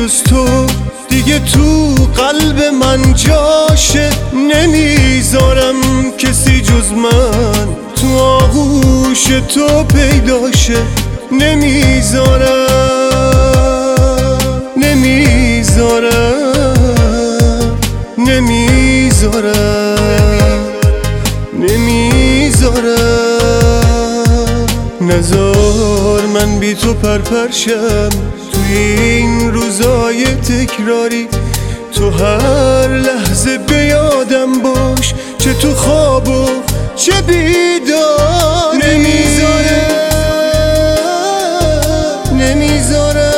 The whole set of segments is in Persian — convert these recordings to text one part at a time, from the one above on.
جز تو دیگه تو قلب من جاشه. نمیذارم کسی جز من تو آغوش تو پیداشه. نمیذارم نمیذارم نمیذارم نمیذارم. نذار من بی تو پرپرشم توی این روزای تکراری. تو هر لحظه به یادم باش، چه تو خواب و چه بیدار. نمیذارم نمیذارم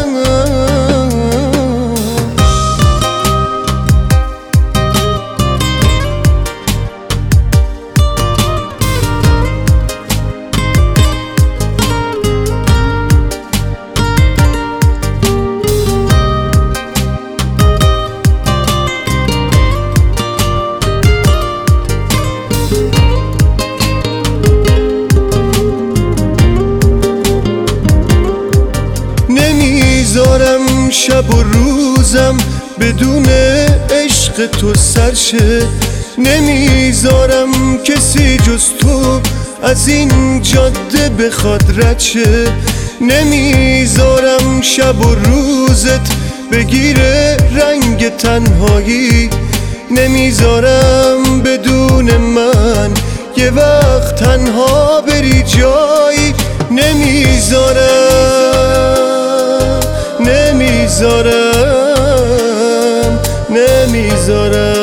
نمیذارم شب و روزم بدون عشق تو سرشه. نمیذارم کسی جز تو از این جاده بخواد رد شه. نمیذارم شب و روزت بگیره رنگ تنهایی. نمیذارم بدون من یه وقت تنها بری جایی. نمیذارم نمیذارم